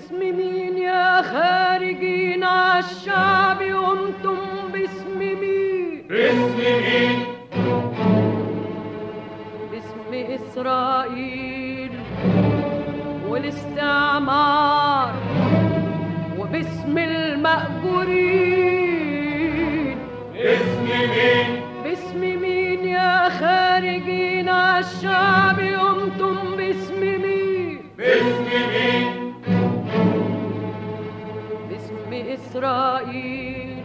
باسم مين يا خارجين عالشعب قمتم باسم مين؟ باسم مين؟ باسم إسرائيل والاستعمار وباسم المأجورين. باسم مين؟ باسم مين يا خارجين عالشعب قمتم باسم مين؟ باسم مين؟ باسم إسرائيل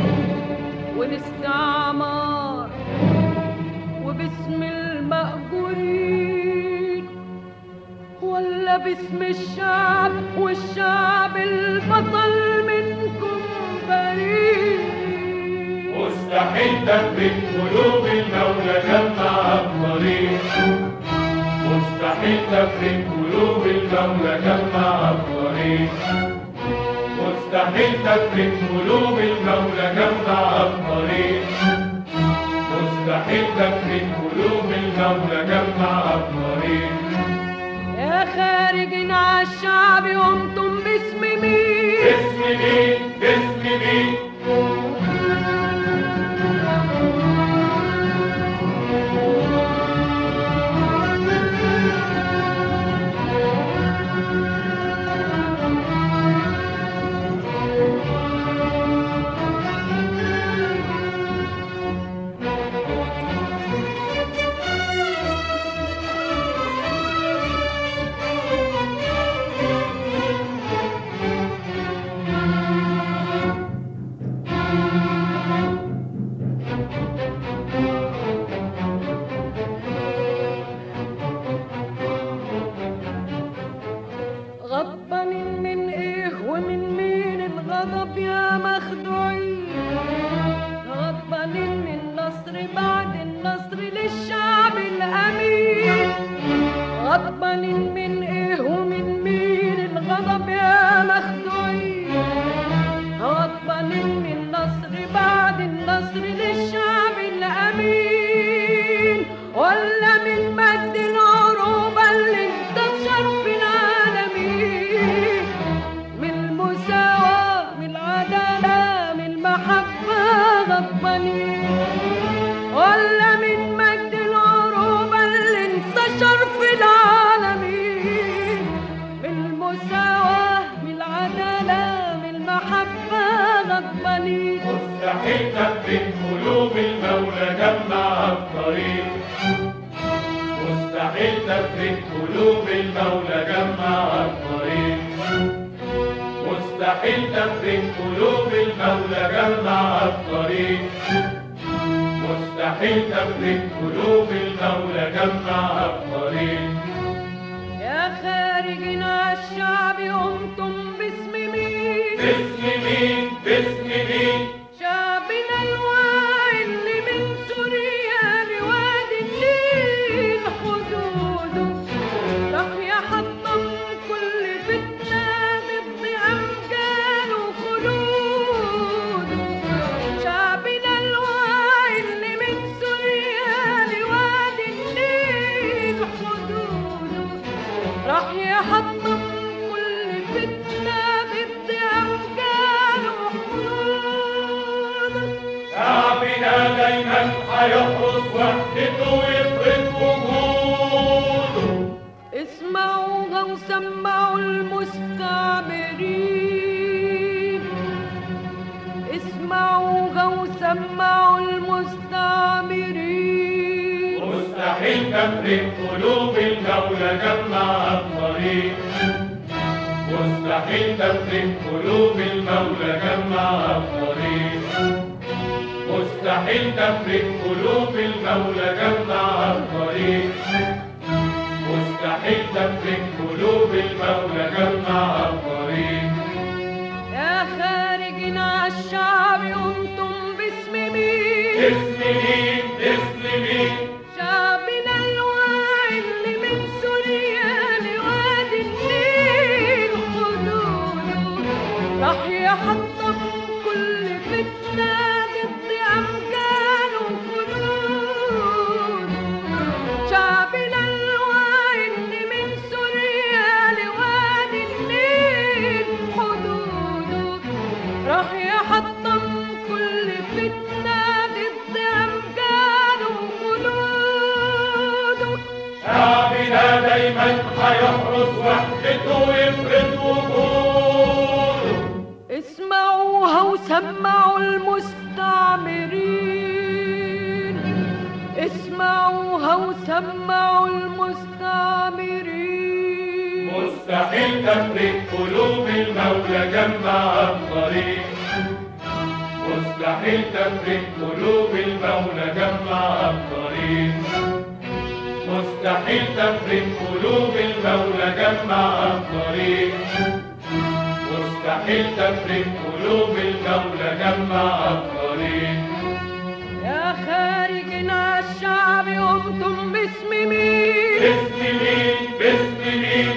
والاستعمار وباسم المأجورين، ولا باسم الشعب والشعب البطل منكم بريء؟ مستحيل تفرق قلوب المولى جمع الطريق. مستحيل تفرق قلوب المولى جمع الطريق. مستحيل تفرق قلوب المولى جمع الطريق. مستحيل تفرق قلوب المولى جمع الطريق. يا خارجين عالشعب قمتم باسم مين؟ باسم مين؟ باسم مين؟ غضبانين من ايه ومن مين الغضب يا مخدوعين؟ غضبانين من نصر بعد النصر للشعب الامين. غضبانين من ايه ومن مين الغضب يا مخدوعين؟ غضبانين من نصر بعد النصر للشعب الامين، ولا من مجد العروبه اللي انتشر في العالمين، من المساواه من العداله من المحبه غضبانين، ولا من مجد العروبه اللي انتشر في العالمين، من المساواه من العداله من المحبه غضبانين. مستحيل تفرق قلوب المولى جمع الطريق. مستحيل تفرق قلوب المولى جمع الطريق. مستحيل تفرق قلوب المولى جمع الطريق. مستحيل تفرق قلوب المولى جمع الطريق. يا خارجين عالشعب قمتم باسم مين؟ باسم مين؟ باسم مين؟ شعبنا الواعي اللي من سوريا لوادي النيل حدوده راح يحطم كل فتنة ضد أمجاد وخلوده. شعبنا الواعي اللي من سوريا لوادي النيل حدوده راح يحطم كل فتنة ضد أمجاد وخلوده. شعبنا دايما هيحرس وحدته ويفرض وجوده. اسمعوها وسمعوا المستعمرين، اسمعوها وسمعوا المستعمرين. مستحيل تفرق قلوب المولى جمع الطريق. مستحيل تفرق قلوب المولى جمع الطريق. مستحيل تفرق قلوب المولى جمع الطريق. مستحيل تفرق قلوب المولى جمع الطريق. يا خارجين عالشعب قمتم باسم مين؟ اسم مين؟ اسم مين؟ شعبنا الواعي اللي من سوريا لوادي النيل حدوده راح يحطم كل فتنة ضد أمجاد وخلود. شعبنا الواعي اللي من سوريا لوادي النيل وحدته يفرض وجوده. اسمعوها وسمعوا المستعمرين، اسمعوها وسمعوا المستعمرين. مستحيل تفرق قلوب المولى جمع الطريق. مستحيل تفرق قلوب المولى جمع الطريق. مستحيل تفرق قلوب المولى جمع الطريق. مستحيل تفرق قلوب المولى جمع الطريق. يا خارجين على الشعب قمتم باسم مين؟ باسم مين؟ باسم مين؟